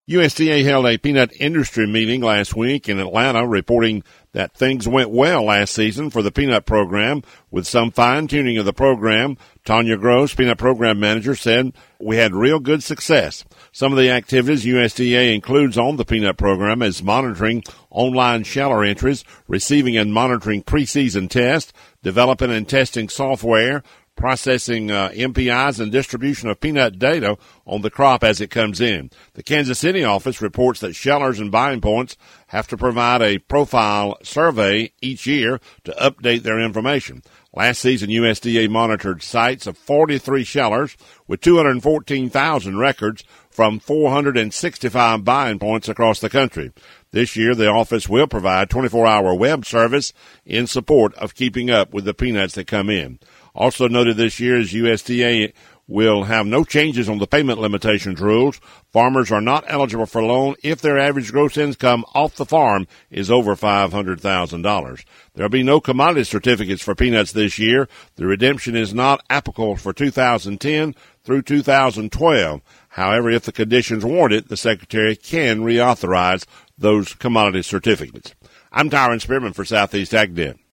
USDA held a peanut industry meeting last week in Atlanta, reporting that things went well last season for the peanut program. With some fine-tuning of the program, Tanya Gross, peanut program manager, said, "We had real good success. Some of the activities USDA includes on the peanut program is monitoring online sheller entries, receiving and monitoring preseason tests, developing and testing software, processing MPIs, and distribution of peanut data on the crop as it comes in." The Kansas City office reports that shellers and buying points have to provide a profile survey each year to update their information. Last season, USDA monitored sites of 43 shellers with 214,000 records from 465 buying points across the country. This year, the office will provide 24-hour web service in support of keeping up with the peanuts that come in. Also noted this year is USDA will have no changes on the payment limitations rules. Farmers are not eligible for a loan if their average gross income off the farm is over $500,000. There will be no commodity certificates for peanuts this year. The redemption is not applicable for 2010 through 2012. However, if the conditions warrant it, the Secretary can reauthorize those commodity certificates. I'm Tyron Spearman for Southeast AgNet.